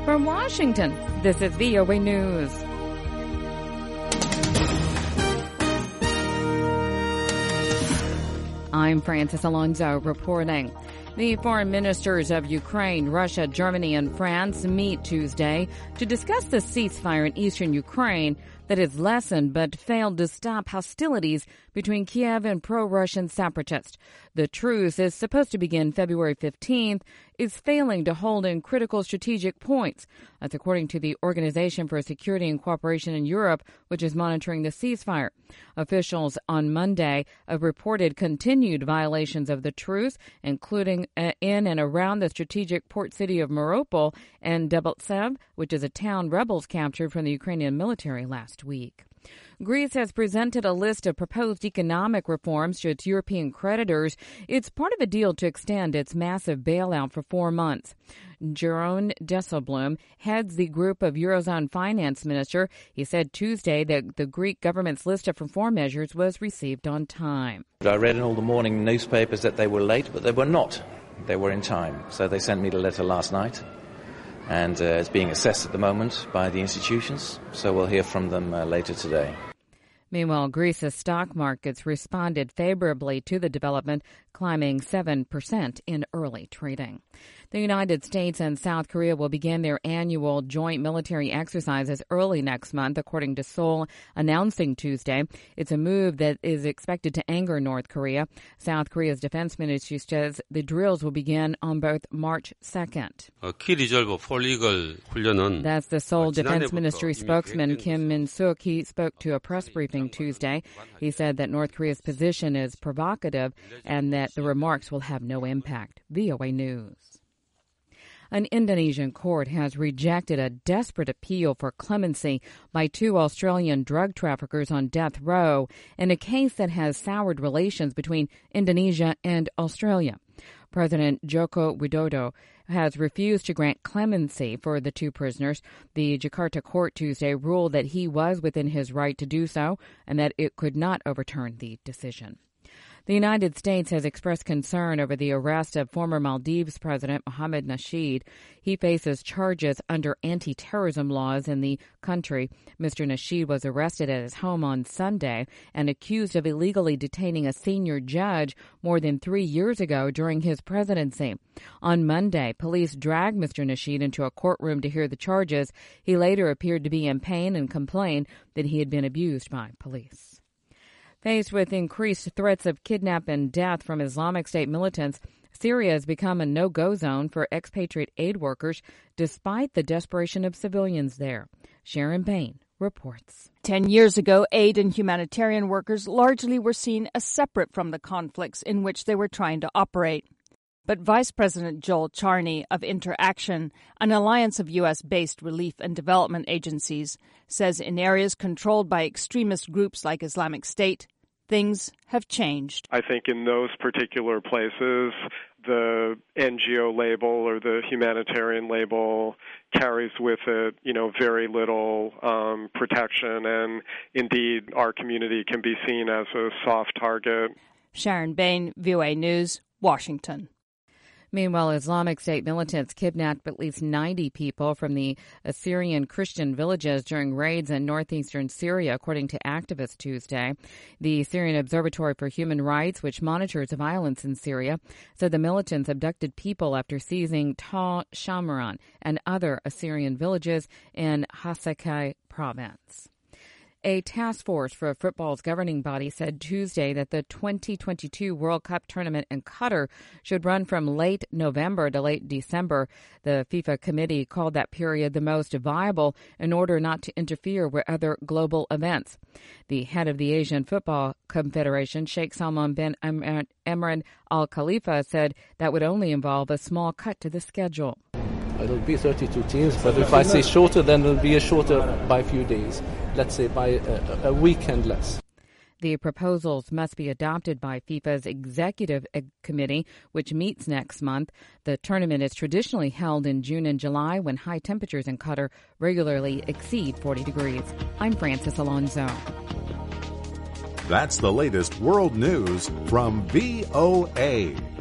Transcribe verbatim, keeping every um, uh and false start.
From Washington, this is V O A News. I'm Francis Alonso reporting. The foreign ministers of Ukraine, Russia, Germany, and France meet Tuesday to discuss the ceasefire in eastern Ukraine that has lessened but failed to stop hostilities between Kiev and pro-Russian separatists. The truce is supposed to begin February fifteenth, is failing to hold in critical strategic points. That's according to the Organization for Security and Cooperation in Europe, which is monitoring the ceasefire. Officials on Monday have reported continued violations of the truce, including in and around the strategic port city of Mariupol and Debaltseve, which is a town rebels captured from the Ukrainian military last week. Greece has presented a list of proposed economic reforms to its European creditors. It's part of a deal to extend its massive bailout for four months. Jeroen Dijsselbloem heads the group of Eurozone finance minister. He said Tuesday that the Greek government's list of reform measures was received on time. I read in all the morning newspapers that they were late, but they were not. They were in time. So they sent me the letter last night. And uh, it's being assessed at the moment by the institutions, so we'll hear from them uh, later today. Meanwhile, Greece's stock markets responded favorably to the development, climbing seven percent in early trading. The United States and South Korea will begin their annual joint military exercises early next month, according to Seoul announcing Tuesday. It's a move that is expected to anger North Korea. South Korea's defense ministry says the drills will begin on both March second. That's the Seoul Defense Ministry spokesman Kim Min-suk. He spoke to a press briefing Tuesday. He said that North Korea's position is provocative and that the remarks will have no impact. V O A News. An Indonesian court has rejected a desperate appeal for clemency by two Australian drug traffickers on death row in a case that has soured relations between Indonesia and Australia. President Joko Widodo has refused to grant clemency for the two prisoners. The Jakarta court Tuesday ruled that he was within his right to do so and that it could not overturn the decision. The United States has expressed concern over the arrest of former Maldives President Mohamed Nasheed. He faces charges under anti-terrorism laws in the country. Mister Nasheed was arrested at his home on Sunday and accused of illegally detaining a senior judge more than three years ago during his presidency. On Monday, police dragged Mister Nasheed into a courtroom to hear the charges. He later appeared to be in pain and complained that he had been abused by police. Faced with increased threats of kidnap and death from Islamic State militants, Syria has become a no-go zone for expatriate aid workers despite the desperation of civilians there. Sharon Bain reports. Ten years ago, aid and humanitarian workers largely were seen as separate from the conflicts in which they were trying to operate. But Vice President Joel Charney of Interaction, an alliance of U S-based relief and development agencies, says in areas controlled by extremist groups like Islamic State, things have changed. I think in those particular places, the N G O label or the humanitarian label carries with it, you know, very little um, protection, and indeed our community can be seen as a soft target. Sharon Bain, V O A News, Washington. Meanwhile, Islamic State militants kidnapped at least ninety people from the Assyrian Christian villages during raids in northeastern Syria, according to activists Tuesday. The Syrian Observatory for Human Rights, which monitors violence in Syria, said the militants abducted people after seizing Tal Shamran and other Assyrian villages in Hasakai province. A task force for football's governing body said Tuesday that the twenty twenty-two World Cup tournament in Qatar should run from late November to late December. The FIFA committee called that period the most viable in order not to interfere with other global events. The head of the Asian Football Confederation, Sheikh Salman bin Emran Al Khalifa, said that would only involve a small cut to the schedule. It'll be thirty-two teams, but if I say shorter, then it'll be a shorter by a few days. Let's say by a, a weekend less. The proposals must be adopted by FIFA's executive committee, which meets next month. The tournament is traditionally held in June and July when high temperatures in Qatar regularly exceed forty degrees. I'm Francis Alonso. That's the latest world news from V O A.